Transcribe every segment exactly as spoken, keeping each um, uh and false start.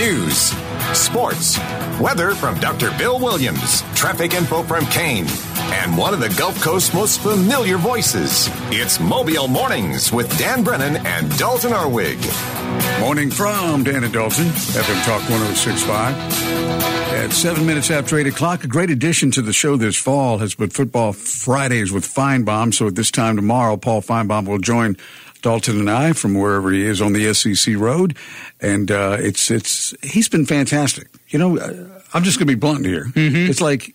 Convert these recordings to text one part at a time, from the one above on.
news, sports, weather from Doctor Bill Williams, traffic info from Kane, and one of the Gulf Coast's most familiar voices. It's Mobile Mornings with Dan Brennan and Dalton Arwig. Morning from Dan and Dalton, F M Talk one oh six point five. At seven minutes after eight o'clock, a great addition to the show this fall has been Football Fridays with Feinbaum. So at this time tomorrow, Paul Feinbaum will join Dalton and I from wherever he is on the S E C road. And uh, it's it's he's been fantastic. You know, I'm just going to be blunt here. Mm-hmm. It's like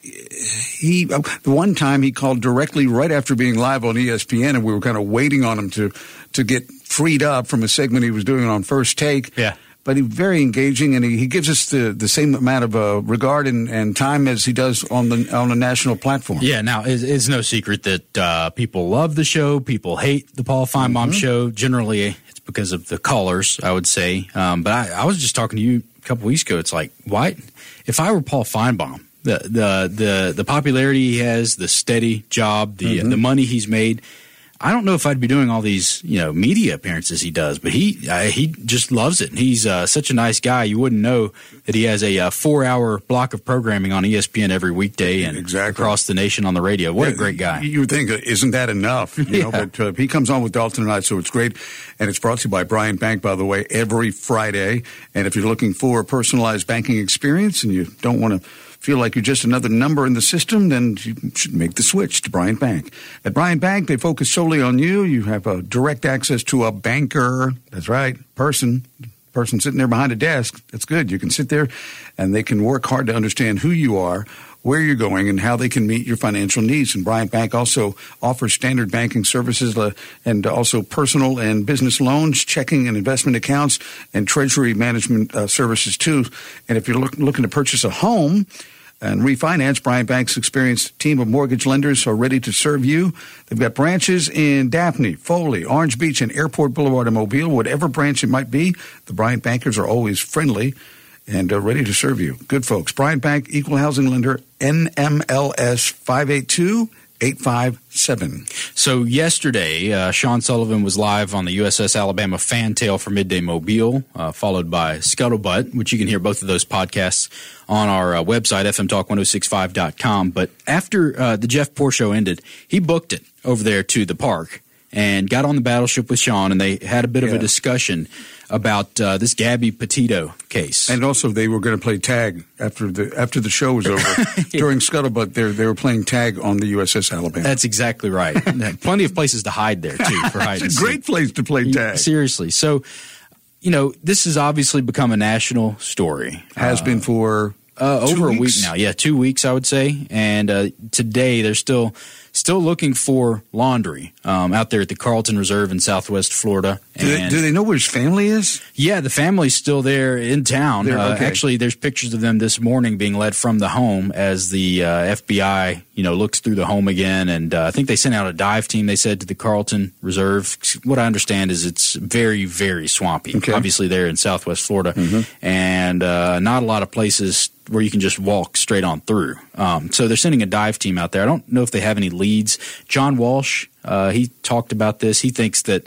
he the one time he called directly right after being live on E S P N, and we were kind of waiting on him to to get freed up from a segment he was doing on First Take. Yeah. But he's very engaging, and he, he gives us the, the same amount of uh, regard and, and time as he does on the on a national platform. Yeah, now, it's, it's no secret that uh, people love the show. People hate the Paul Feinbaum mm-hmm. show. Generally, it's because of the callers, I would say. Um, but I, I was just talking to you a couple weeks ago. It's like, why? If I were Paul Feinbaum, the the the, the popularity he has, the steady job, the mm-hmm. the money he's made, I don't know if I'd be doing all these, you know, media appearances he does, but he uh, he just loves it. He's uh, such a nice guy. You wouldn't know that he has a uh, four-hour block of programming on E S P N every weekday and exactly. across the nation on the radio. What yeah, a great guy. You would think, isn't that enough? You yeah. know, but uh, he comes on with Dalton and I, so it's great. And it's brought to you by Bryant Bank, by the way, every Friday. And if you're looking for a personalized banking experience and you don't want to feel like you're just another number in the system, then you should make the switch to Bryant Bank. At Bryant Bank, they focus solely on you. You have a direct access to a banker. That's right, person. Person sitting there behind a desk. That's good. You can sit there, and they can work hard to understand who you are, where you're going, and how they can meet your financial needs. And Bryant Bank also offers standard banking services uh, and also personal and business loans, checking and investment accounts, and treasury management uh, services, too. And if you're look, looking to purchase a home and refinance, Bryant Bank's experienced team of mortgage lenders are ready to serve you. They've got branches in Daphne, Foley, Orange Beach, and Airport Boulevard in Mobile. Whatever branch it might be, the Bryant Bankers are always friendly and uh, ready to serve you. Good folks. Bryant Bank, Equal Housing Lender, N M L S five eight two, eight five seven. So yesterday, uh, Sean Sullivan was live on the U S S Alabama Fantail for Midday Mobile, uh, followed by Scuttlebutt, which you can hear both of those podcasts on our uh, website, f m talk ten sixty-five dot com. But after uh, the Jeff Poor show ended, he booked it over there to the park and got on the battleship with Sean, and they had a bit yeah. of a discussion about uh, this Gabby Petito case. And also they were going to play tag after the after the show was over. yeah. During Scuttlebutt, they they were playing tag on the U S S Alabama. That's exactly right. Plenty of places to hide there, too, for hide It's a great place to play tag. Seriously. So, you know, this has obviously become a national story. Has uh, been for uh, over weeks? a week now. Yeah, two weeks, I would say. And uh, today they're still... Still looking for Laundrie um, out there at the Carlton Reserve in Southwest Florida. Do they, do they know where his family is? Yeah, the family's still there in town. There, okay. uh, actually, there's pictures of them this morning being led from the home as the uh, F B I, you know, looks through the home again. And uh, I think they sent out a dive team, they said, to the Carlton Reserve. What I understand is it's very, very swampy. Okay. Obviously, they're in Southwest Florida. Mm-hmm. And uh, not a lot of places where you can just walk straight on through. Um, so they're sending a dive team out there. I don't know if they have any leads. John Walsh, uh, he talked about this. He thinks that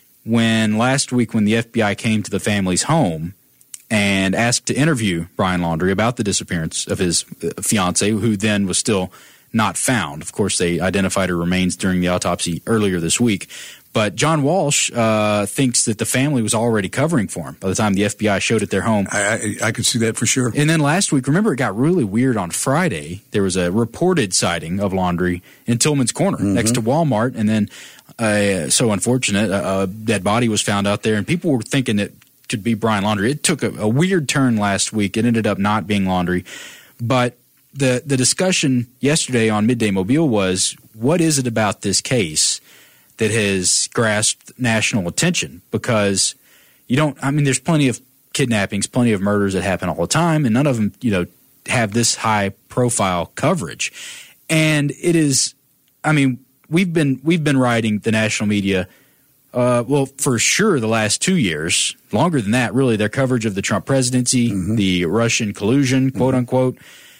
when last week when the F B I came to the family's home and asked to interview Brian Laundrie about the disappearance of his fiance, who then was still not found. Of course, they identified her remains during the autopsy earlier this week. But John Walsh uh, thinks that the family was already covering for him by the time the F B I showed at their home. I, I, I could see that for sure. And then last week, remember, it got really weird on Friday. There was a reported sighting of Laundrie in Tillman's Corner mm-hmm. next to Walmart. And then, uh, so unfortunate, a, a dead body was found out there. And people were thinking it could be Brian Laundrie. It took a, a weird turn last week. It ended up not being Laundrie. But the, the discussion yesterday on Midday Mobile was, what is it about this case that has grasped national attention? Because you don't, I mean, there's plenty of kidnappings, plenty of murders that happen all the time, and none of them, you know, have this high profile coverage. And it is, I mean, we've been, we've been writing the national media, uh, well, for sure the last two years, longer than that, really, their coverage of the Trump presidency, mm-hmm. the Russian collusion, quote mm-hmm. unquote,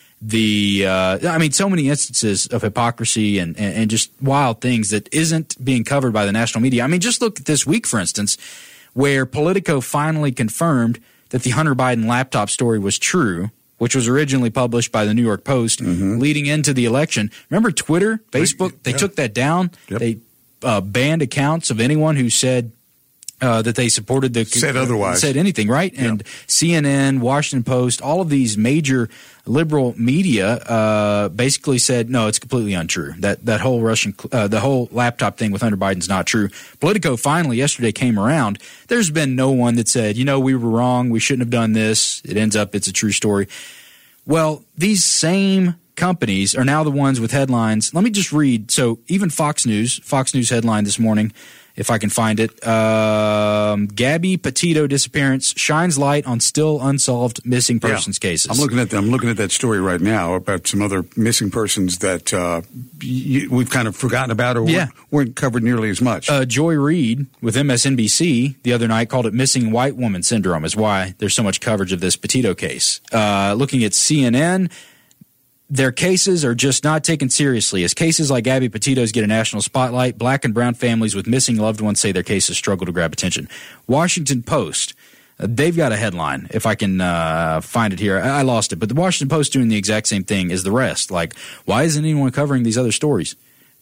the, uh, I mean, so many instances of hypocrisy and, and, and just wild things that isn't being covered by the national media. I mean, just look at this week, for instance, where Politico finally confirmed that the Hunter Biden laptop story was true, which was originally published by the New York Post mm-hmm. leading into the election. Remember Twitter, Facebook? They yeah. took that down. Yep. They uh, banned accounts of anyone who said uh, that they supported the said otherwise, said anything, right? Yeah. And C N N, Washington Post, all of these major liberal media uh, basically said no, it's completely untrue. That that whole Russian, uh, the whole laptop thing with Hunter Biden's not true. Politico finally yesterday came around. There's been no one that said, you know, we were wrong, we shouldn't have done this. It ends up it's a true story. Well, these same companies are now the ones with headlines. Let me just read. So even Fox News, Fox News headline this morning, if I can find it, um, Gabby Petito disappearance shines light on still unsolved missing persons yeah. cases. I'm looking at I'm looking at that story right now about some other missing persons that uh, y- we've kind of forgotten about or yeah. weren't, weren't covered nearly as much. Uh, Joy Reid with M S N B C the other night called it missing white woman syndrome is why there's so much coverage of this Petito case. Uh, looking at C N N, their cases are just not taken seriously. As cases like Gabby Petito's get a national spotlight, black and brown families with missing loved ones say their cases struggle to grab attention. Washington Post, uh, they've got a headline, if I can uh, find it here. I, I lost it, but the Washington Post doing the exact same thing as the rest. Like, why isn't anyone covering these other stories?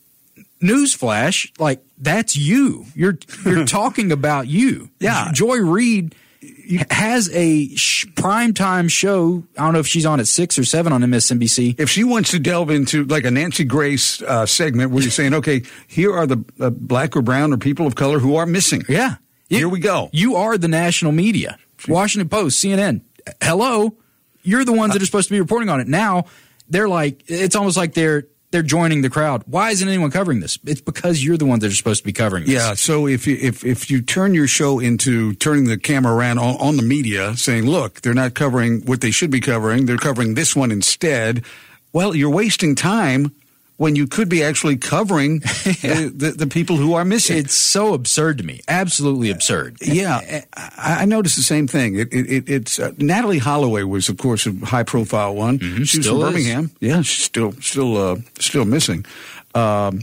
Newsflash, like, that's you. You're you're talking about you. Yeah. Joy Reid has a sh- primetime show. I don't know if she's on at six or seven on M S N B C. If she wants to delve into like a Nancy Grace uh, segment where you're saying, okay, here are the uh, black or brown or people of color who are missing. Yeah. Here you, we go. You are the national media. Washington Post, C N N. Hello. You're the ones that are supposed to be reporting on it. Now, they're like, it's almost like they're They're joining the crowd. Why isn't anyone covering this? It's because you're the ones that are supposed to be covering this. Yeah, so if you, if if you turn your show into turning the camera around on, on the media, saying, look, they're not covering what they should be covering, they're covering this one instead, well, you're wasting time when you could be actually covering yeah. the, the, the people who are missing. It's so absurd to me. Absolutely absurd. Yeah, I, I noticed the same thing. It, it, it's uh, Natalie Holloway was, of course, a high-profile one. Mm-hmm, she was from Birmingham. Is. Yeah, she's still still uh, still missing. Um,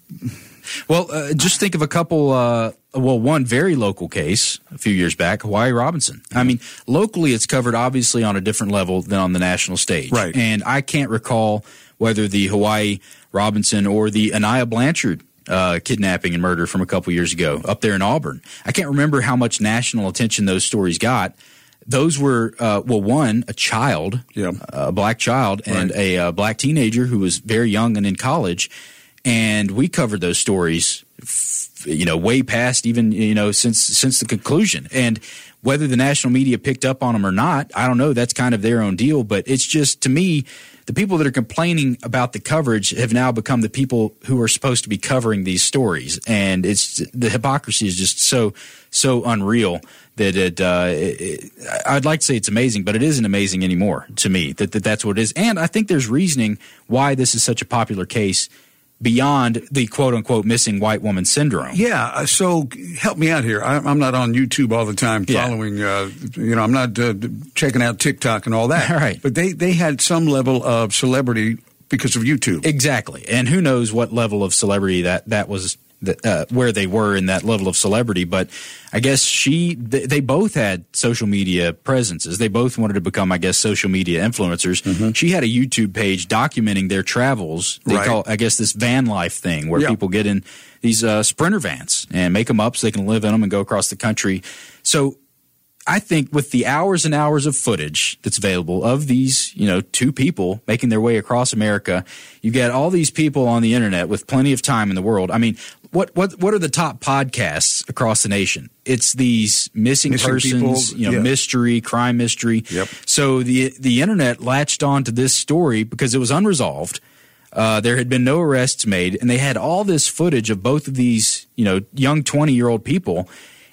well, uh, just think of a couple. Uh, well, one very local case a few years back, Hawaii Robinson. I mean, locally, it's covered obviously on a different level than on the national stage. Right. And I can't recall whether the Hawaii Robinson or the Anaya Blanchard uh, kidnapping and murder from a couple years ago up there in Auburn. I can't remember how much national attention those stories got. Those were, uh, well, one, a child, yeah. a black child, and right. a uh, black teenager who was very young and in college. And we covered those stories, you know, way past even, you know, since since the conclusion. And whether the national media picked up on them or not, I don't know. That's kind of their own deal. But it's just, to me, the people that are complaining about the coverage have now become the people who are supposed to be covering these stories. And it's the hypocrisy is just so, so unreal that it, uh, it, I'd like to say it's amazing, but it isn't amazing anymore to me that, that that's what it is. And I think there's reasoning why this is such a popular case beyond the quote-unquote missing white woman syndrome. Yeah, so help me out here. I'm not on YouTube all the time following, yeah. uh, you know, I'm not uh, checking out TikTok and all that. All right. But they, they had some level of celebrity because of YouTube. Exactly. And who knows what level of celebrity that, that was, uh, where they were in that level of celebrity. But I guess she, they, they both had social media presences. They both wanted to become, I guess, social media influencers. Mm-hmm. She had a YouTube page documenting their travels. They right. call, I guess, this van life thing where yeah. people get in these uh, Sprinter vans and make them up so they can live in them and go across the country. So I think with the hours and hours of footage that's available of these, you know, two people making their way across America, you get all these people on the internet with plenty of time in the world. I mean, what what what are the top podcasts across the nation? It's these missing, missing persons, people, you know, yeah. mystery, crime mystery. Yep. So the the internet latched on to this story because it was unresolved. Uh, there had been no arrests made, and they had all this footage of both of these, you know, young twenty-year-old people.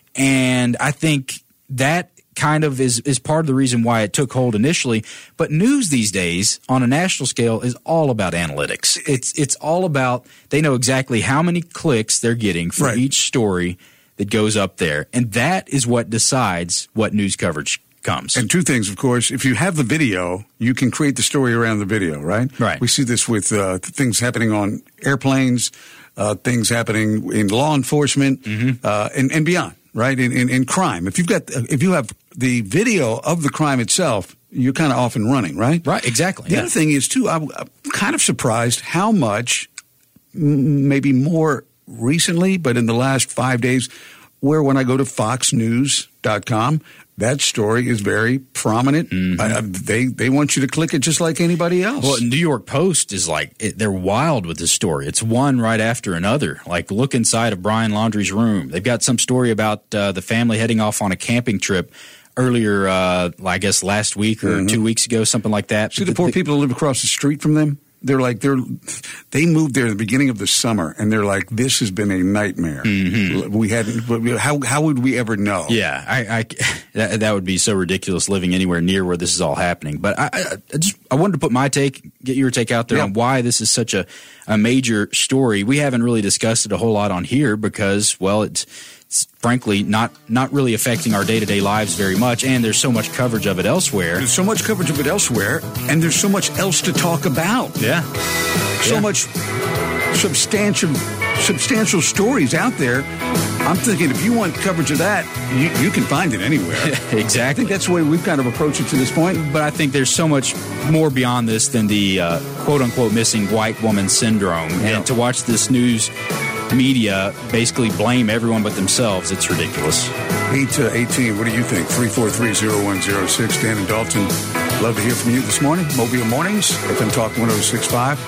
And I think that kind of is, is part of the reason why it took hold initially. But news these days on a national scale is all about analytics. It's it's all about they know exactly how many clicks they're getting for right. each story that goes up there. And that is what decides what news coverage comes. And two things, of course. If you have the video, you can create the story around the video, right? Right. We see this with uh, things happening on airplanes, uh, things happening in law enforcement, mm-hmm. uh, and, and beyond. Right, in, in in crime, if you've got if you have the video of the crime itself, you're kind of off and running, right? Right, exactly. The yeah. other thing is, too, I'm, I'm kind of surprised how much, m- maybe more recently, but in the last five days, where when I go to fox news dot com, that story is very prominent. Mm-hmm. Uh, they they want you to click it just like anybody else. Well, New York Post is like, it, they're wild with this story. It's one right after another. Like, look inside of Brian Laundrie's room. They've got some story about uh, the family heading off on a camping trip earlier, uh, I guess last week or mm-hmm. two weeks ago, something like that. See the poor the, people who live across the street from them? They're like, they're, they moved there at the beginning of the summer, and they're like, this has been a nightmare. Mm-hmm. We hadn't, how, how would we ever know? Yeah, I, I, that, that would be so ridiculous living anywhere near where this is all happening. But I, I, I just, I wanted to put my take, get your take out there yeah. on why this is such a, a major story. We haven't really discussed it a whole lot on here because, well, it's, It's frankly not not really affecting our day-to-day lives very much, and there's so much coverage of it elsewhere. There's so much coverage of it elsewhere, and there's so much else to talk about. Yeah. So yeah. much substantial substantial stories out there. I'm thinking if you want coverage of that, you, you can find it anywhere. Exactly. I think that's the way we've kind of approached it to this point. But I think there's so much more beyond this than the uh, quote-unquote missing white woman syndrome. Yeah. And to watch this news media basically blame everyone but themselves, it's ridiculous. eight to eighteen, what do you think? three four three, zero one zero six. Dan and Dalton, love to hear from you this morning. Mobile Mornings, F M Talk one oh six point five.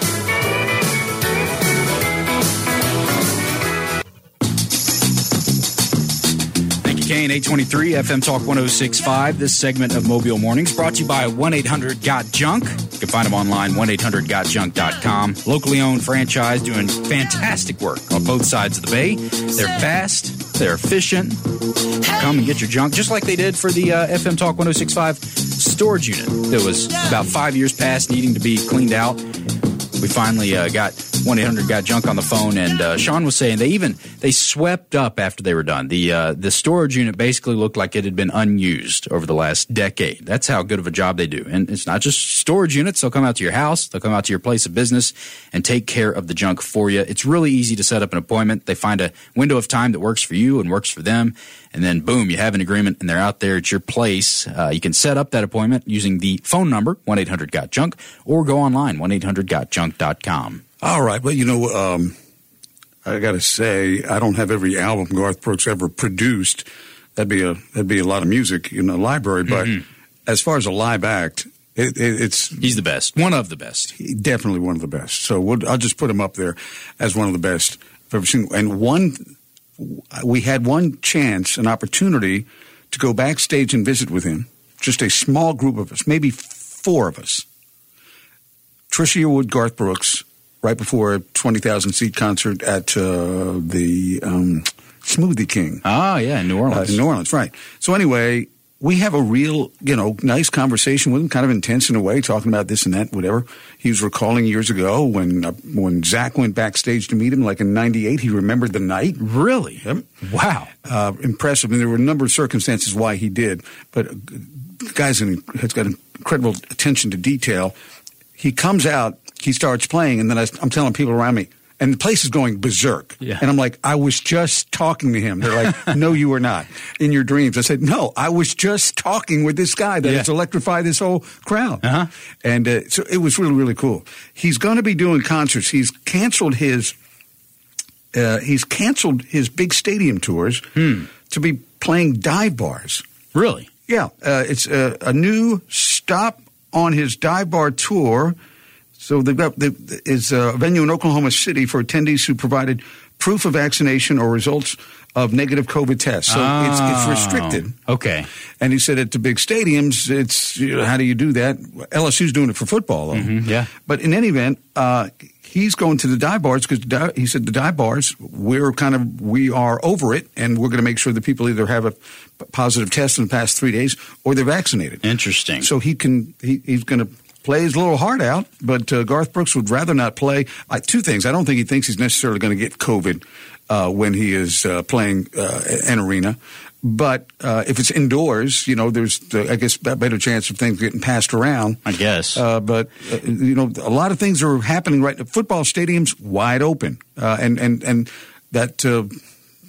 Kane, eight twenty-three, F M Talk one oh six point five. This segment of Mobile Mornings brought to you by one eight hundred got junk. You can find them online, one eight hundred got junk dot com. Locally owned franchise doing fantastic work on both sides of the bay. They're fast, they're efficient. Come and get your junk, just like they did for the uh, F M Talk one oh six point five storage unit that was about five years past needing to be cleaned out. We finally uh, got one eight hundred got junk on the phone, and uh, Sean was saying they even they swept up after they were done. The uh, the storage unit basically looked like it had been unused over the last decade. That's how good of a job they do. And it's not just storage units. They'll come out to your house. They'll come out to your place of business and take care of the junk for you. It's really easy to set up an appointment. They find a window of time that works for you and works for them. And then, boom, you have an agreement, and they're out there at your place. Uh, you can set up that appointment using the phone number, one eight hundred got junk, or go online, one eight hundred got junk dot com. All right. Well, you know, um, I got to say, I don't have every album Garth Brooks ever produced. That'd be a that'd be a lot of music in the library. But mm-hmm. as far as a live act, it, it, it's he's the best, one of the best, definitely one of the best. So we'll, I'll just put him up there as one of the best I've ever seen. And one, we had one chance, an opportunity to go backstage and visit with him. Just a small group of us, maybe four of us. Trisha Yearwood, Garth Brooks, right before a twenty thousand seat concert at uh, the um, Smoothie King. Oh, yeah, in New Orleans. Uh, in New Orleans, right. So anyway, we have a real, you know, nice conversation with him, kind of intense in a way, talking about this and that, whatever. He was recalling years ago when uh, when Zach went backstage to meet him, like in ninety-eight, he remembered the night. Really? Yep. Wow. Uh, impressive. And there were a number of circumstances why he did. But uh, the guy's in, has got incredible attention to detail. He comes out, he starts playing, and then I, I'm telling people around me, and the place is going berserk. Yeah. And I'm like, I was just talking to him. They're like, no, you were not. In your dreams. I said, no, I was just talking with this guy that yeah. has electrified this whole crowd. Uh-huh. And uh, so it was really, really cool. He's going to be doing concerts. He's canceled his uh, he's canceled his big stadium tours hmm. to be playing dive bars. Really? Yeah. Uh, it's a, a new stop on his dive bar tour. So they've got the, is a venue in Oklahoma City for attendees who provided proof of vaccination or results of negative COVID tests. So oh, it's, it's restricted. Okay. And he said at the big stadiums, it's you know, how do you do that? L S U's doing it for football, though. Mm-hmm, yeah. But in any event, uh, he's going to the dive bars because he said the dive bars, we're kind of, we are over it, and we're going to make sure that people either have a positive test in the past three days or they're vaccinated. Interesting. So he can, he, he's going to play his little heart out, but uh, Garth Brooks would rather not play. Uh, two things. I don't think he thinks he's necessarily going to get COVID uh, when he is uh, playing uh, an arena. But uh, if it's indoors, you know, there's, the, I guess, a better chance of things getting passed around. I guess. Uh, but, uh, you know, a lot of things are happening right now. Football stadiums wide open. Uh, and, and, and that uh,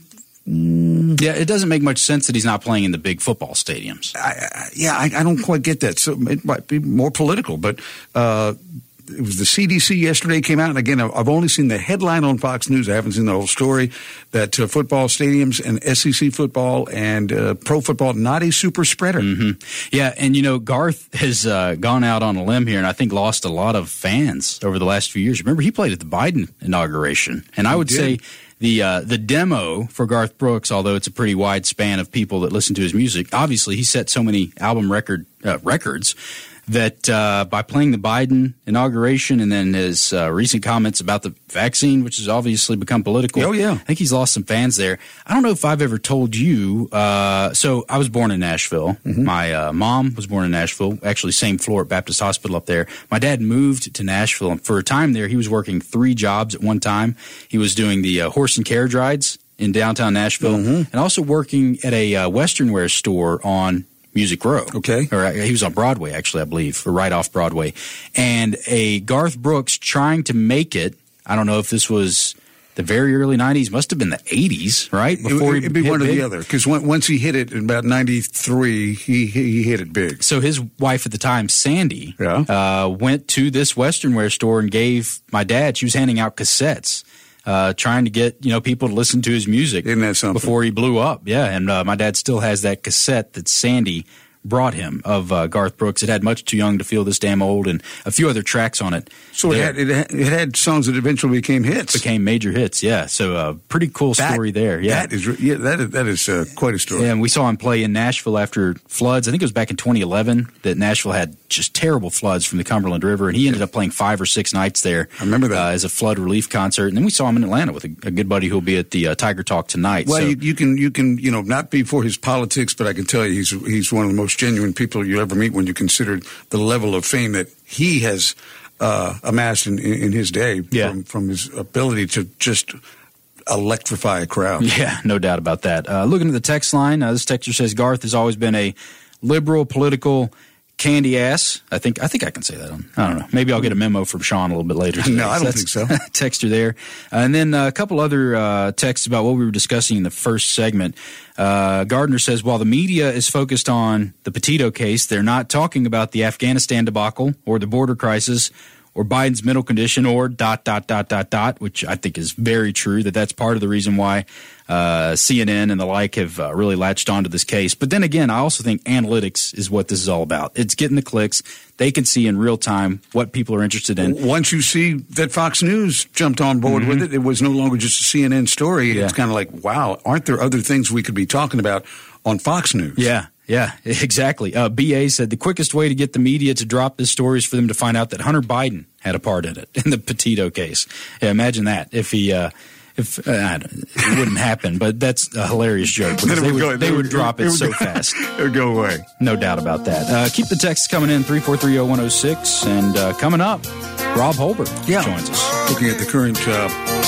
Mm, yeah, it doesn't make much sense that he's not playing in the big football stadiums. I, I, yeah, I, I don't quite get that. So it might be more political, but uh, it was the C D C yesterday came out, and again, I've only seen the headline on Fox News. I haven't seen the whole story. That uh, football stadiums and S E C football and uh, pro football not a super spreader. Mm-hmm. Yeah, and you know Garth has uh, gone out on a limb here, and I think lost a lot of fans over the last few years. Remember, he played at the Biden inauguration, and I would did. say the uh, the demo for Garth Brooks, although it's a pretty wide span of people that listen to his music. Obviously, he set so many album record uh, records. That uh, by playing the Biden inauguration and then his uh, recent comments about the vaccine, which has obviously become political. Oh, yeah. I think he's lost some fans there. I don't know if I've ever told you. Uh, so I was born in Nashville. Mm-hmm. My uh, mom was born in Nashville, actually same floor at Baptist Hospital up there. My dad moved to Nashville. And for a time there, he was working three jobs at one time. He was doing the uh, horse and carriage rides in downtown Nashville mm-hmm. and also working at a uh, Western wear store on Music Row. Okay. Or uh, he was on Broadway, actually, I believe, or right off Broadway. And a Garth Brooks trying to make it, I don't know if this was the very early nineties, must have been the eighties, right? Before it, it'd be one or the other, because once he hit it in about ninety-three, he he hit it big. So his wife at the time, Sandy, yeah. uh, went to this Western wear store and gave my dad, she was handing out cassettes. Uh, trying to get, you know, people to listen to his music. Isn't that something? Before he blew up. Yeah, and uh, my dad still has that cassette that Sandy brought him of uh, Garth Brooks. It had Much Too Young to Feel This Damn Old and a few other tracks on it. So it had, it had it had songs that eventually became hits. Became major hits, yeah. So uh, pretty cool that, story there. Yeah, that is yeah that is, that is uh, quite a story. Yeah, and we saw him play in Nashville after floods. I think it was back in twenty eleven that Nashville had just terrible floods from the Cumberland River, and he ended up playing five or six nights there. I remember that uh, as a flood relief concert. And then we saw him in Atlanta with a, a good buddy who'll be at the uh, Tiger Talk tonight. Well, so, you, you can you can you know not be for his politics, but I can tell you he's he's one of the most genuine people you ever meet when you consider the level of fame that he has uh, amassed in, in his day yeah. from, from his ability to just electrify a crowd. Yeah, no doubt about that. Uh, looking at the text line, uh, this texter says Garth has always been a liberal political candy ass. I think I think I can say that. I don't know. Maybe I'll get a memo from Sean a little bit later today. No, I don't so think so. Texter there. Uh, and then uh, a couple other uh, texts about what we were discussing in the first segment. Uh, Gardner says, while the media is focused on the Petito case, they're not talking about the Afghanistan debacle or the border crisis or Biden's mental condition or dot, dot, dot, dot, dot, which I think is very true, that that's part of the reason why uh, C N N and the like have uh, really latched onto this case. But then again, I also think analytics is what this is all about. It's getting the clicks. They can see in real time what people are interested in. Once you see that Fox News jumped on board mm-hmm. with it, it was no longer just a C N N story. Yeah. It's kind of like, wow, aren't there other things we could be talking about on Fox News? Yeah. Yeah, exactly. Uh, B A said the quickest way to get the media to drop this story is for them to find out that Hunter Biden had a part in it, in the Petito case. Yeah, imagine that. If he, uh, if uh, it wouldn't happen, but that's a hilarious joke because they would, go, they would would drop it, it would so go, fast. It would go away. No doubt about that. Uh, keep the texts coming in, three four three oh one oh six. And uh, coming up, Rob Holbert yeah. joins us. Looking at the current uh,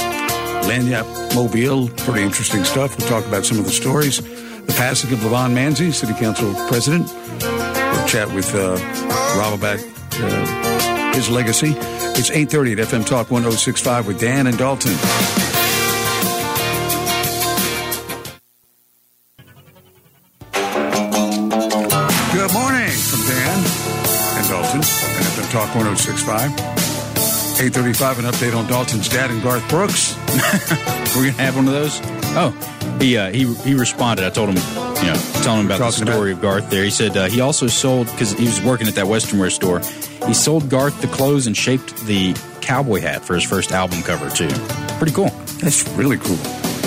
Lagniappe Mobile, pretty interesting stuff. We'll talk about some of the stories. The passing of Levon Manzi, City Council President. We'll chat with uh, Rob about uh, his legacy. It's eight thirty at F M Talk one oh six point five with Dan and Dalton. Good morning from Dan and Dalton at F M Talk one oh six point five. eight thirty-five, an update on Dalton's dad and Garth Brooks. We're going to have one of those? Oh. He uh, he he responded. I told him, you know, telling him about Talking the story about. of Garth there. He said uh, he also sold, because he was working at that Western wear store, he sold Garth the clothes and shaped the cowboy hat for his first album cover, too. Pretty cool. That's really cool.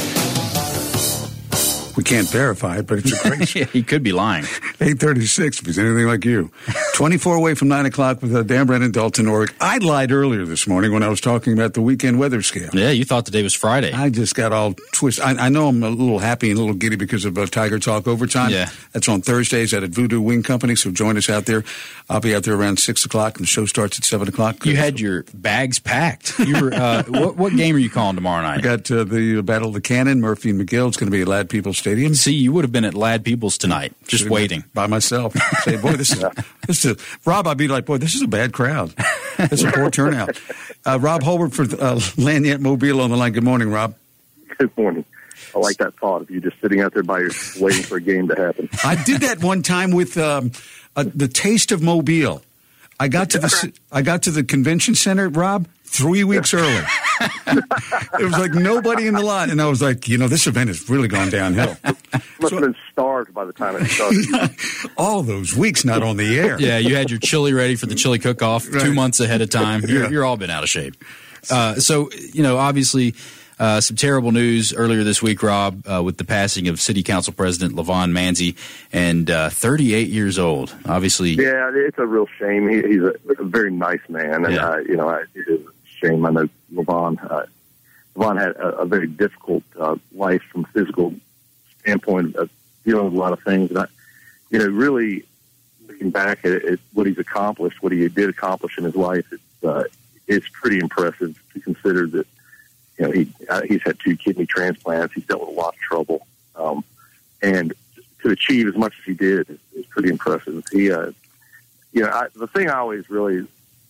We can't verify it, but it's a great... Yeah, he could be lying. eight thirty-six, if he's anything like you. twenty-four away from nine o'clock with uh, Dan Brennan, Dalton Orrick. I lied earlier this morning when I was talking about the weekend weather scale. Yeah, you thought today was Friday. I just got all twisted. I, I know I'm a little happy and a little giddy because of uh, Tiger Talk Overtime. Yeah. That's on Thursdays at Voodoo Wing Company, so join us out there. I'll be out there around six o'clock, and the show starts at seven o'clock. You had your bags packed. You were, uh, what, what game are you calling tomorrow night? I got uh, the Battle of the Cannon, Murphy and McGill. It's going to be at Lad Peoples Stadium. See, you would have been at Lad Peoples tonight, just Should've waiting. By myself. Say, boy, this is, this is a, Rob, I'd be like, boy, this is a bad crowd. It's a poor turnout. Uh, Rob Holbert for uh, Lagniappe Mobile on the line. Good morning, Rob. Good morning. I like that thought of you just sitting out there by yourself waiting for a game to happen. I did that one time with um, uh, the Taste of Mobile. I got to the I got to the convention center, Rob, three weeks early. It was like nobody in the lot, and I was like, you know, this event has really gone downhill. Must have been starved by the time it started. All those weeks not on the air. Yeah, you had your chili ready for the chili cook-off Right. two months ahead of time. You're, Yeah. you're all been out of shape. Uh, so, you know, obviously, uh, some terrible news earlier this week, Rob, uh, with the passing of City Council President LaVon Manzi, and uh, thirty-eight years old. Obviously, Yeah, it's a real shame. He, he's a, a very nice man, and Yeah. uh, you know, I, it is a shame. I know LaVon. Uh, LaVon had a, a very difficult uh, life from a physical standpoint of dealing with a lot of things, and I, you know, really looking back at, at what he's accomplished, what he did accomplish in his life, it's uh, it's pretty impressive to consider that. You know, he uh, he's had two kidney transplants. He's dealt with a lot of trouble, um, and to achieve as much as he did is, is pretty impressive. He, uh, you know, I, the thing I always really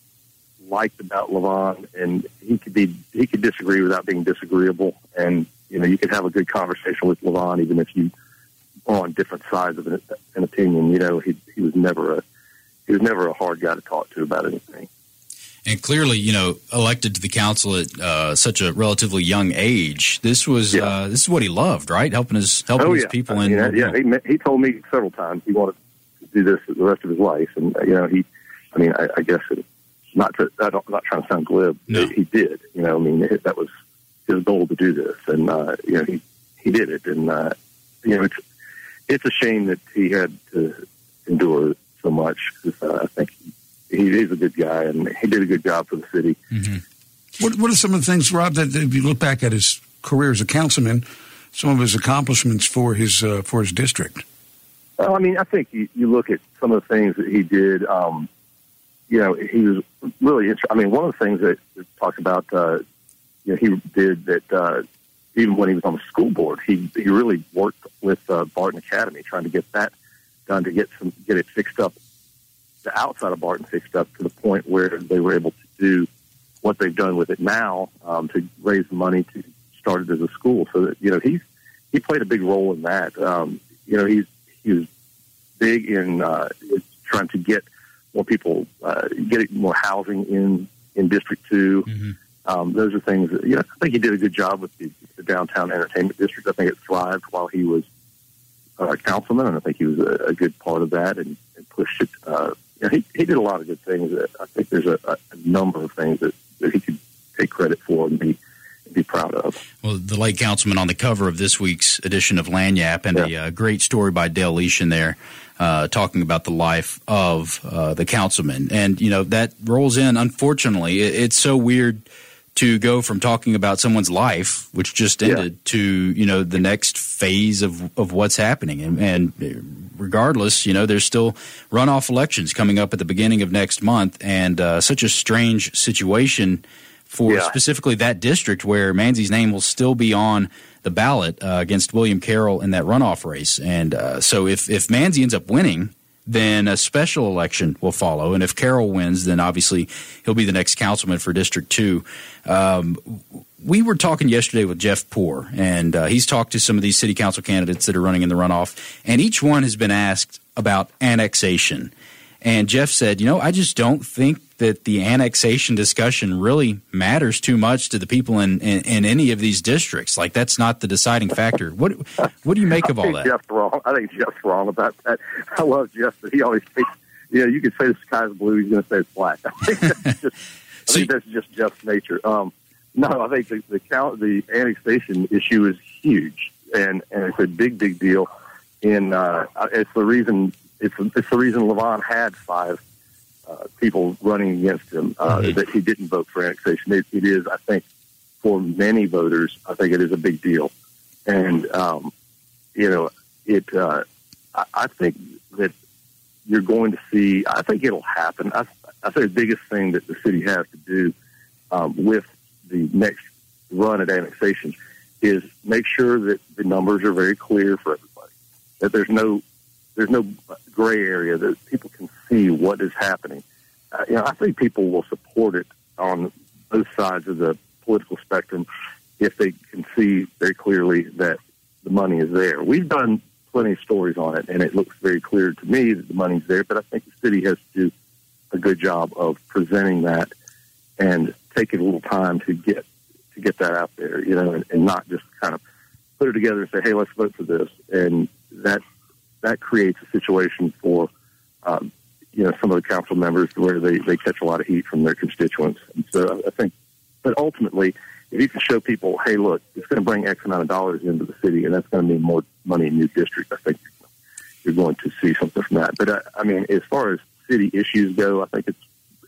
liked about LaVon, and he could be he could disagree without being disagreeable, and you know, you could have a good conversation with LaVon even if you are on different sides of an, an opinion. You know, he he was never a he was never a hard guy to talk to about anything. and clearly, you know, elected to the council at uh, such a relatively young age. This was Yeah. uh, this is what he loved, right? Helping his helping Oh, his yeah. people I in. mean, yeah, he, me- he told me several times he wanted to do this the rest of his life, and uh, you know, he, I mean, I, I guess it, not to, I don't, I'm not trying to sound glib. No. He did, you know, I mean, it, that was his goal to do this, and uh, you know, he he did it, and uh, you know, it's it's a shame that he had to endure so much because uh, I think he, he is a good guy, and he did a good job for the city. Mhm. What, what are some of the things, Rob, that if you look back at his career as a councilman, some of his accomplishments for his uh, for his district? Well, I mean, I think you, you look at some of the things that he did. Um, you know, he was really interesting. I mean, one of the things that it talks about, uh, you know, he did that uh, even when he was on the school board, he he really worked with uh, Barton Academy, trying to get that done, to get some get it fixed up, the outside of Barton fixed up to the point where they were able to do what they've done with it now, um, to raise the money to start it as a school. So that, you know, he's he played a big role in that. Um, you know, he's he was big in uh, trying to get more people, uh, get more housing in, in District two. Mm-hmm. Um, those are things that, you know, I think he did a good job with the, the downtown entertainment district. I think it thrived while he was uh, a councilman, and I think he was a, a good part of that and, and pushed it. Uh, you know, he, he did a lot of good things. That I think there's a, a number of things that, that he could take credit for and be be proud of. Well, the late councilman on the cover of this week's edition of Lagniappe, and Yeah. a uh, great story by Dale Leach in there, uh, talking about the life of uh, the councilman. And, you know, that rolls in, unfortunately. It, it's so weird to go from talking about someone's life, which just ended, Yeah. to, you know, the next phase of, of what's happening. And, and regardless, you know, there's still runoff elections coming up at the beginning of next month, and uh, such a strange situation for Yeah. specifically that district where Manzi's name will still be on the ballot uh, against William Carroll in that runoff race. And uh, so if, if Manzi ends up winning, then a special election will follow. And if Carroll wins, then obviously he'll be the next councilman for District two. Um, we were talking yesterday with Jeff Poore, and uh, he's talked to some of these city council candidates that are running in the runoff, and each one has been asked about annexation. And Jeff said, you know, I just don't think that the annexation discussion really matters too much to the people in, in, in any of these districts. Like, that's not the deciding factor. What what do you make of I all think that? Jeff's wrong. I think Jeff's wrong about that. I love Jeff, but he always thinks, you know, you could say the sky's blue, he's going to say it's black. I think that's just, I So think you- that's just Jeff's nature. Um, no, I think the the, count, the annexation issue is huge, and, and it's a big, big deal. And uh, it's the reason it's it's the reason LaVon had five uh, people running against him, uh, Mhm. that he didn't vote for annexation. It, it is, I think, for many voters, I think it is a big deal. And, um, you know, it. Uh, I, I think that you're going to see, I think it'll happen. I, I think the biggest thing that the city has to do um, with the next run at annexation is make sure that the numbers are very clear for everybody, that there's no there's no gray area, that people can see what is happening. Uh, you know, I think people will support it on both sides of the political spectrum if they can see very clearly that the money is there. We've done plenty of stories on it, and it looks very clear to me that the money's there, but I think the city has to do a good job of presenting that and taking a little time to get to get that out there, you know, and, and not just kind of put it together and say, hey, let's vote for this. And that that creates a situation for, um, you know, some of the council members where they, they catch a lot of heat from their constituents. And so I think, but ultimately, if you can show people, hey, look, it's going to bring X amount of dollars into the city, and that's going to mean more money in your district, I think you're going to see something from that. But, I, I mean, as far as city issues go, I think it's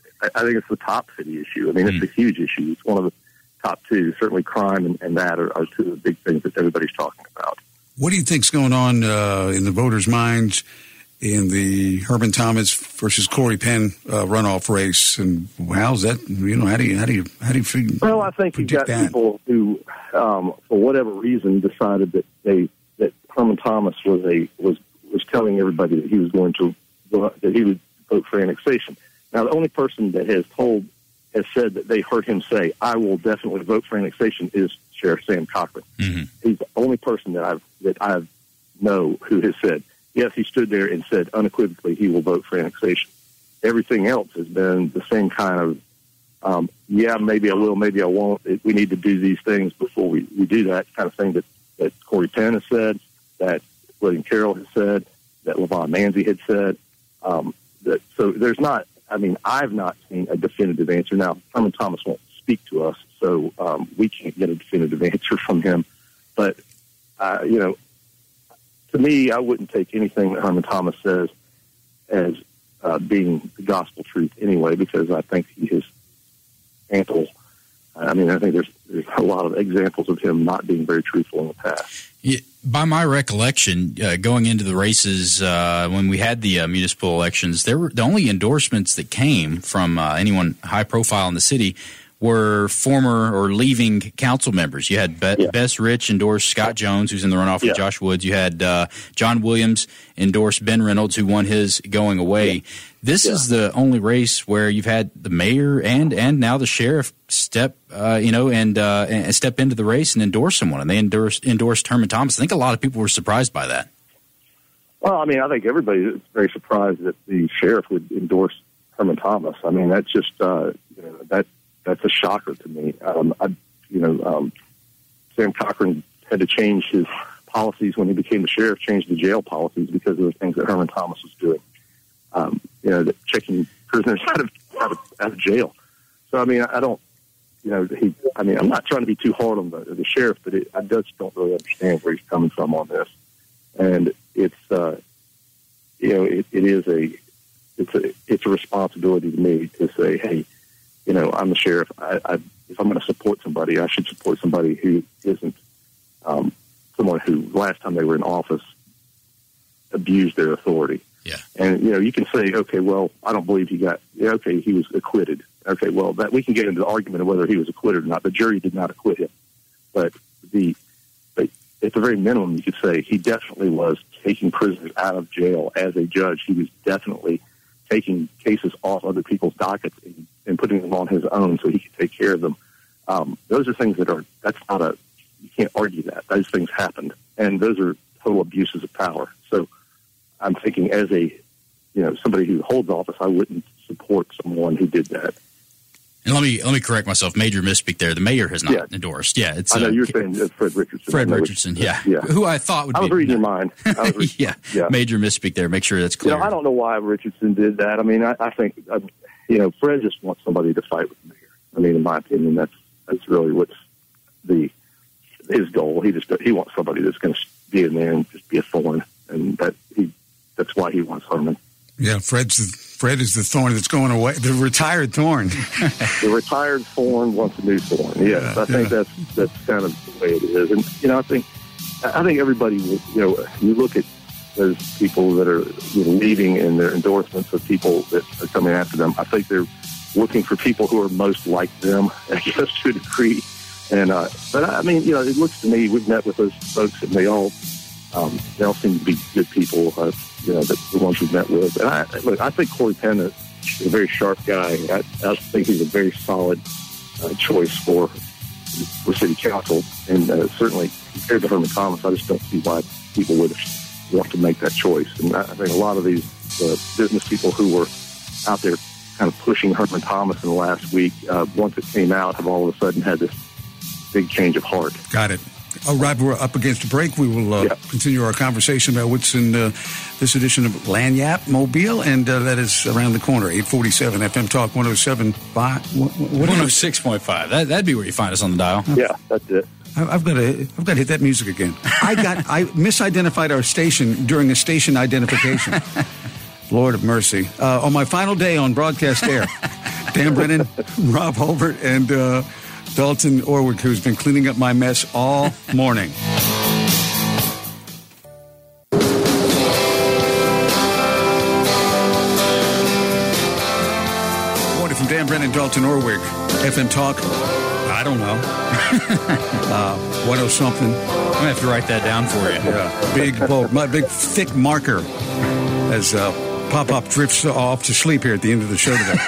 I think it's the top city issue. I mean, mm. it's a huge issue. It's one of the top two. Certainly crime and, and that are, are two of the big things that everybody's talking about. What do you think's going on uh, in the voters' minds in the Herman Thomas versus Corey Penn uh, runoff race? And how's that? You know, how do you how do you how do you figure? Well, I think you've got that? people who, um, for whatever reason, decided that they that Herman Thomas was a was was telling everybody that he was going to that he would vote for annexation. Now, the only person that has told has said that they heard him say, "I will definitely vote for annexation," is Sheriff Sam Cochran. Mm-hmm. He's the only person that I've that I know who has said, yes, he stood there and said unequivocally he will vote for annexation. Everything else has been the same kind of, um, yeah, maybe I will, maybe I won't. It, we need to do these things before we, we do that kind of thing that, that Corey Penn has said, that William Carroll has said, that LaVon Manzi had said. Um, that, so there's not, I mean, I've not seen a definitive answer. Now, Herman Thomas won't speak to us, so um, we can't get a definitive answer from him. But, uh, you know, to me, I wouldn't take anything that Herman Thomas says as uh, being the gospel truth anyway, because I think he is ample. I mean, I think there's, there's a lot of examples of him not being very truthful in the past. Yeah, by my recollection, uh, going into the races, uh, when we had the uh, municipal elections, there were the only endorsements that came from uh, anyone high profile in the city were former or leaving council members. You had Be- yeah. Bess Rich endorse Scott Jones, who's in the runoff yeah. with Josh Woods. You had uh, John Williams endorse Ben Reynolds, who won his going away. Yeah. This yeah. is the only race where you've had the mayor and and now the sheriff step, uh, you know, and, uh, and step into the race and endorse someone, and they endorsed, endorsed Herman Thomas. I think a lot of people were surprised by that. Well, I mean, I think everybody is very surprised that the sheriff would endorse Herman Thomas. I mean, that's just uh, you know, that. That's a shocker to me. Um, I, you know, um, Sam Cochran had to change his policies when he became the sheriff, changed the jail policies because of the things that Herman Thomas was doing. Um, you know, that checking prisoners out of, out of out of jail. So, I mean, I, I don't, you know, he. I mean, I'm not trying to be too hard on the, the sheriff, but it, I just don't really understand where he's coming from on this. And it's, uh, you know, it, it is a, it's a, it's a responsibility to me to say, hey. You know, I'm the sheriff. I, I, if I'm going to support somebody, I should support somebody who isn't um, someone who, last time they were in office, abused their authority. Yeah. And, you know, you can say, okay, well, I don't believe he got, yeah, okay, he was acquitted. Okay, well, that we can get into the argument of whether he was acquitted or not. The jury did not acquit him. But the, but at the very minimum, you could say he definitely was taking prisoners out of jail as a judge. He was definitely taking cases off other people's dockets and, and putting them on his own so he could take care of them. Um, those are things that are, that's not a, you can't argue that. Those things happened. And those are total abuses of power. So I'm thinking as a, you know, somebody who holds office, I wouldn't support someone who did that. And let me let me correct myself. Major misspeak there. The mayor has not yeah. endorsed. Yeah, it's. I know uh, you were saying uh, Fred Richardson. Fred Richardson, yeah. yeah, who I thought would. I was be, reading your mind. I was reading, yeah. yeah, major misspeak there. Make sure that's clear. You know, I don't know why Richardson did that. I mean, I, I think, uh, you know, Fred just wants somebody to fight with the mayor. I mean, in my opinion, that's that's really what's the his goal. He just he wants somebody that's going to be in there and just be a thorn, and that he that's why he wants Herman. Yeah, Fred's the, Fred is the thorn that's going away. The retired thorn. The retired thorn wants a new thorn. Yes, yeah, I think yeah. that's that's kind of the way it is. And you know, I think I think everybody, you know, you look at those people that are you know, leaving and their endorsements of people that are coming after them. I think they're looking for people who are most like them, I guess, to a degree. And uh, but I mean, you know, it looks to me we've met with those folks and they all um, they all seem to be good people. Uh, You know, the, the ones we've met with. And I, look, I think Corey Penn is a very sharp guy. I, I think he's a very solid uh, choice for for city council, and uh, certainly compared to Herman Thomas, I just don't see why people would want to make that choice. And I think a lot of these uh, business people who were out there kind of pushing Herman Thomas in the last week, uh, once it came out, have all of a sudden had this big change of heart. Got it. All right, we're up against a break. We will uh, yeah. continue our conversation about what's in uh, this edition of Lagniappe Mobile, and uh, that is around the corner, eight forty-seven F M Talk one oh seven point five. What, what one oh six point five. That, that'd be where you find us on the dial. Yeah, that's it. I've got to, I've got to hit that music again. I got, I misidentified our station during a station identification. Lord of mercy. Uh, on my final day on broadcast air, Dan Brennan, Rob Hulbert, and uh, Dalton Orwick, who's been cleaning up my mess all morning. Morning from Dan Brennan, Dalton Orwick, F M Talk. I don't know. uh, what oh something. I'm going to have to write that down for you. Yeah. Big, bold, my big, thick marker as uh, Pop-Pop drifts off to sleep here at the end of the show today.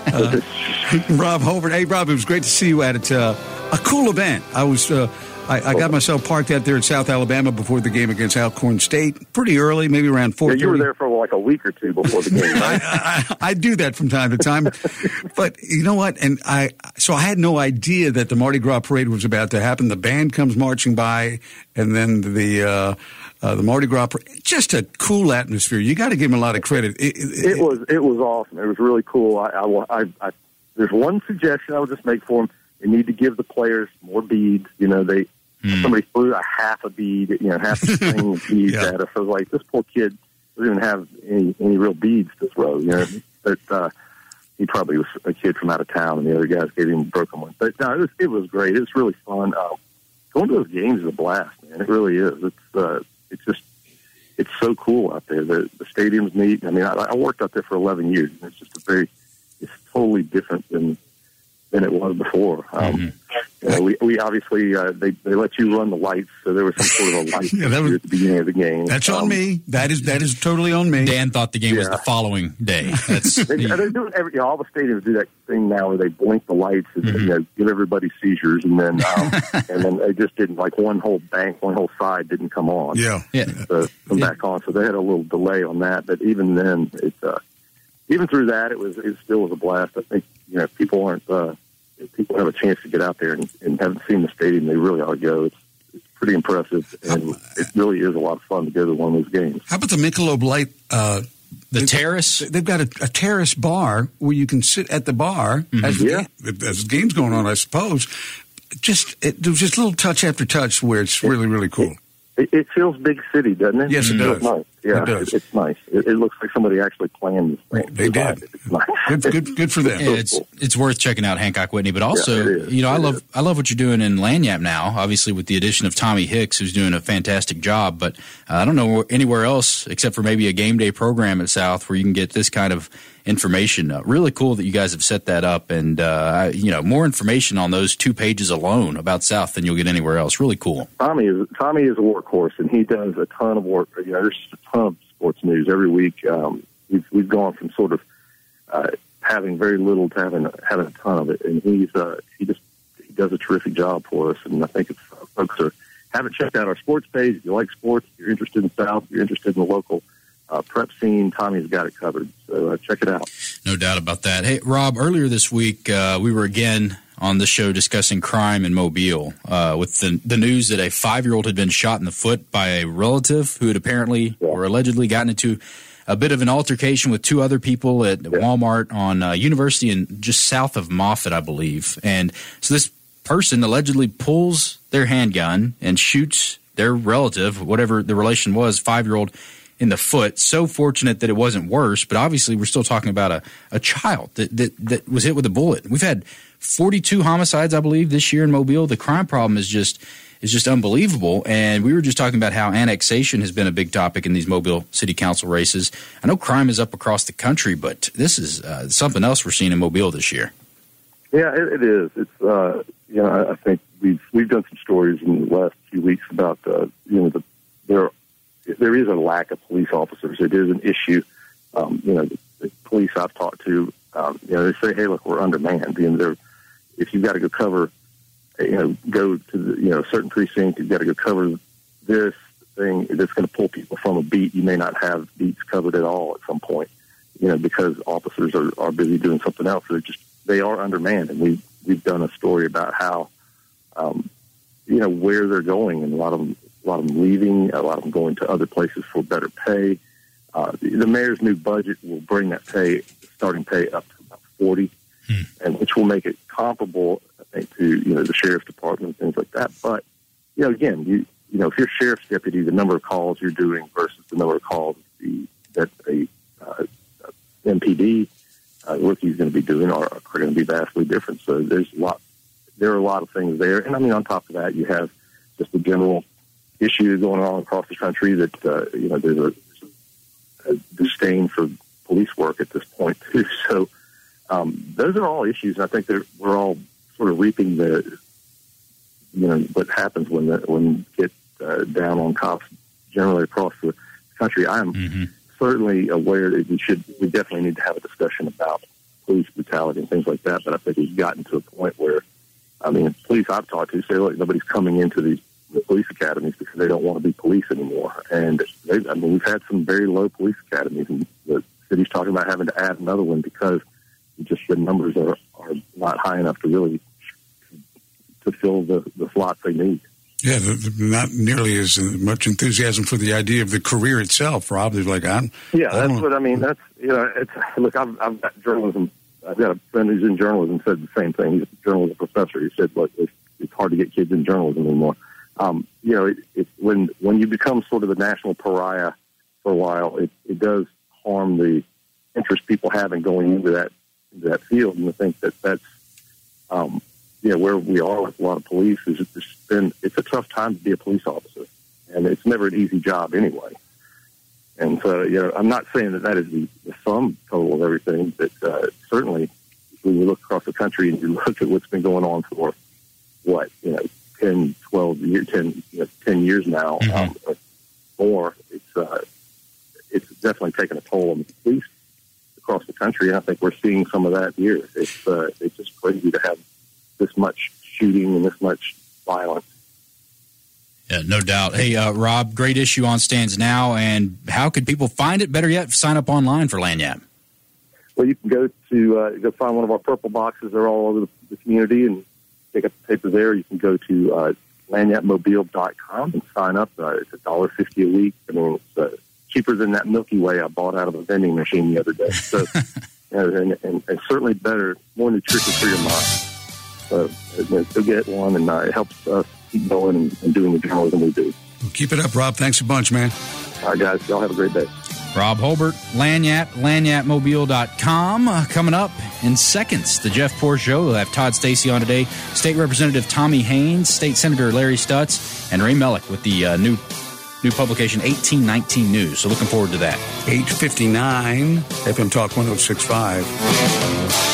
Uh, Rob Hulbert. Hey, Rob, it was great to see you at uh, a cool event. I was... Uh, I, I got myself parked out there in South Alabama before the game against Alcorn State. Pretty early, maybe around four thirty. Yeah, you were there for like a week or two before the game, right? I, I, I do that from time to time. But you know what? And I, so I had no idea that the Mardi Gras parade was about to happen. The band comes marching by, and then the uh, uh, the Mardi Gras parade. Just a cool atmosphere. You got to give them a lot of credit. It, it, it was it was awesome. It was really cool. I, I, I, I, there's one suggestion I would just make for them. They need to give the players more beads. You know, they mm. somebody threw a half a bead, you know, half a string of beads yeah. at us. I was like, this poor kid doesn't even have any any real beads to throw. You know, but uh, he probably was a kid from out of town, and the other guys gave him a broken one. But no, it was it was great. It was really fun. Uh, going to those games is a blast, man. It really is. It's uh, it's just it's so cool out there. The the stadium's neat. I mean, I, I worked out there for eleven years, and it's just a very it's totally different than. than it was before. Um, mm-hmm. you know, we, we obviously, uh, they, they let you run the lights, so there was some sort of a light yeah, that was, at the beginning of the game. That's um, on me. That is that is totally on me. Dan thought the game yeah. was the following day. That's they, they're doing every, you know, all the stadiums do that thing now where they blink the lights and mm-hmm. you know, give everybody seizures, and then um, and then they just didn't, like one whole bank, one whole side didn't come on. Yeah. yeah. So come yeah. back on. So they had a little delay on that, but even then, it, uh, even through that, it was it still was a blast. I think, you know, people aren't, uh, if people have a chance to get out there and, and haven't seen the stadium, they really ought to go. It's, it's pretty impressive, and it really is a lot of fun to go to one of those games. How about the Michelob Light? Uh, the terrace? They've got a, a terrace bar where you can sit at the bar mm-hmm. as, the yeah. game, as the game's going on, I suppose. Just it, there's just little touch after touch where it's really, really cool. It, it feels big city, doesn't it? Yes, it, it does. Nice. Yeah, it does. It, it's nice. It, it looks like somebody actually planned this thing. They did. It's nice. Good, good, good for them. Yeah, it's it's worth checking out Hancock Whitney, but also, yeah, you know, I it love is. I love what you're doing in Lagniappe now. Obviously, with the addition of Tommy Hicks, who's doing a fantastic job. But uh, I don't know anywhere else except for maybe a game day program at South where you can get this kind of information. Uh, really cool that you guys have set that up, and uh, you know, more information on those two pages alone about South than you'll get anywhere else. Really cool. Tommy is Tommy is a workhorse, and he does a ton of work. You know, there's just a ton of sports news every week. Um, we've we've gone from sort of uh, having very little to having having a ton of it, and he's uh, he just he does a terrific job for us. And I think if uh, folks are haven't checked out our sports page, if you like sports, if you're interested in South, if you're interested in the local Uh, prep scene, Tommy's got it covered. So uh, check it out. No doubt about that. Hey, Rob, earlier this week, uh, we were again on the show discussing crime in Mobile uh, with the, the news that a five-year-old had been shot in the foot by a relative who had apparently yeah. or allegedly gotten into a bit of an altercation with two other people at yeah. Walmart on uh, University and just south of Moffett, I believe. And so this person allegedly pulls their handgun and shoots their relative, whatever the relation was, five-year-old, in the foot. So fortunate that it wasn't worse, but obviously we're still talking about a, a child that, that, that was hit with a bullet. We've had forty-two homicides, I believe, this year in Mobile. The crime problem is just is just unbelievable. And we were just talking about how annexation has been a big topic in these Mobile City Council races. I know crime is up across the country, but this is uh, something else we're seeing in Mobile this year. Yeah, it, it is. It's uh, you know, I, I think we've we've done some stories in the last few weeks about uh, you know the there. There is a lack of police officers. It is an issue. Um, you know, the, the police I've talked to, um, you know, they say, "Hey, look, we're undermanned." And they're, if you've got to go cover you know, go to the, you know, a certain precinct. You've got to go cover this thing that's going to pull people from a beat. You may not have beats covered at all at some point, you know, because officers are, are busy doing something else. They're just, they are undermanned. And we've, we've done a story about how, um, you know, where they're going, and a lot of them, a lot of them leaving, a lot of them going to other places for better pay. Uh, the, the mayor's new budget will bring that pay, starting pay, up to about forty, hmm. and which will make it comparable, I think, to, you know, the sheriff's department and things like that. But, you know, again, you you know, if you're sheriff's deputy, the number of calls you're doing versus the number of calls the, that a uh, M P D uh, rookie is going to be doing are, are going to be vastly different. So there's a lot. There are a lot of things there. And, I mean, on top of that, you have just the general issue going on across the country that, uh, you know, there's a, a disdain for police work at this point, too. So um, those are all issues. And I think that we're all sort of reaping the, you know, what happens when the, when you get uh, down on cops generally across the country. I'm mm-hmm. certainly aware that we should, we definitely need to have a discussion about police brutality and things like that. But I think we've gotten to a point where, I mean, police I've talked to say, look, nobody's coming into these the police academies because they don't want to be police anymore. And they, I mean, we've had some very low police academies, and the city's talking about having to add another one because just the numbers are, are not high enough to really to fill the, the slots they need. Yeah, the, the, not nearly as much enthusiasm for the idea of the career itself, Rob. They're like, I'm. Yeah, that's what I mean. That's, you know, it's, look, I've, I've got journalism. I've got a friend who's in journalism said the same thing. He's a journalism professor. He said, look, it's, it's hard to get kids in journalism anymore. Um, you know, it, it, when when you become sort of a national pariah for a while, it, it does harm the interest people have in going into that into that field. And I think that that's, um, you know, where we are with a lot of police is it's been it's a tough time to be a police officer, and it's never an easy job anyway. And so, you know, I'm not saying that that is the, the sum total of everything, but uh, certainly when you look across the country and you look at what's been going on for what, you know, ten, twelve years, ten, you know, ten years now, mm-hmm. um, or more, it's uh, it's definitely taken a toll on the police across the country, and I think we're seeing some of that here. It's uh, it's just crazy to have this much shooting and this much violence. Yeah, no doubt. Hey, uh, Rob, great issue on Stands Now, and how could people find it? Better yet, sign up online for Lagniappe. Well, you can go to uh, go find one of our purple boxes. They're all over the, the community, and pick up the paper there. You can go to uh, lagniappe mobile dot com and sign up. Uh, it's one dollar fifty a week. I mean, it's uh, cheaper than that Milky Way I bought out of a vending machine the other day. So, you know, and, and, and certainly better, more nutritious for your mind. So, you know, go get one, and uh, it helps us keep going and, and doing the journalism we do. Well, keep it up, Rob. Thanks a bunch, man. All right, guys. Y'all have a great day. Rob Holbert, Lagniappe, lagniappe mobile dot com. Uh, coming up in seconds, the Jeff Poor Show. We'll have Todd Stacy on today, State Representative Tommy Haynes, State Senator Larry Stutz, and Ray Mellick with the uh, new new publication eighteen nineteen News. So looking forward to that. eight fifty-nine F M Talk one oh six point five.